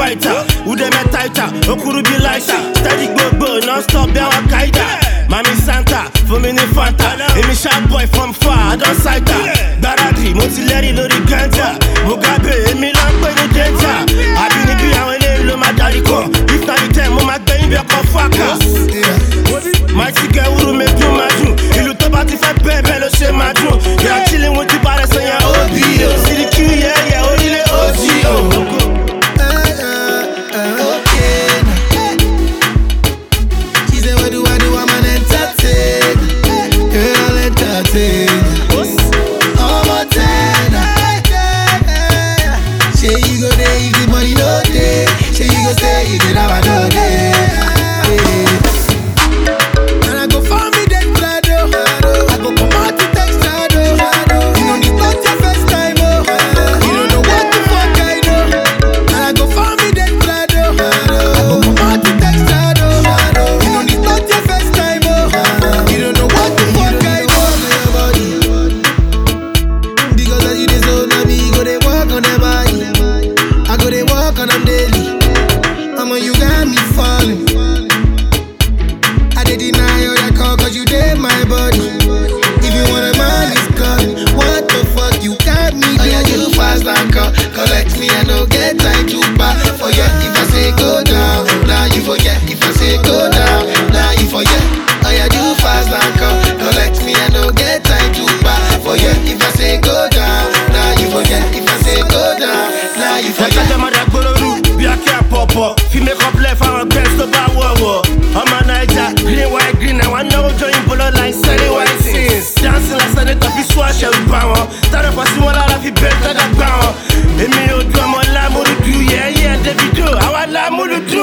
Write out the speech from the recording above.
fighter. Who dem a tighter, Okuru be lighter. Steady go, non-stop, be Al Qaeda. Mami Santa, for me ni Fanta. Emi sharp boy from far, I don't sight her. Baradri, Motileri, Lori Ganta. Mugabe, Emi Lampo, no danger. I be ni be away, lo ma daddy come. If not the time, Mama Gani be a confaka. Mighty girl, who make you madu. Ilu to bati fe bebe, lo she madu. They are chilling with the bars and your OBO. See the Q, yeah, only the OGO. Collect me, I don't get time to back. Forget if I say go down, now you forget. If I say go down, now you forget. Oh yeah, do fast and come. Collect me, I don't get time to back. Forget if I say go down, now you forget. If I say go down, now you forget. Fi make up left and best to buy war. I'm a Niger, green, white, green. I want no join polo line, selling white things. Dancing like Senator, fi swash every power. Start up a small lot of better than power. Emi o do, I'm a la mudu, yeah, Davido. I want la mudu.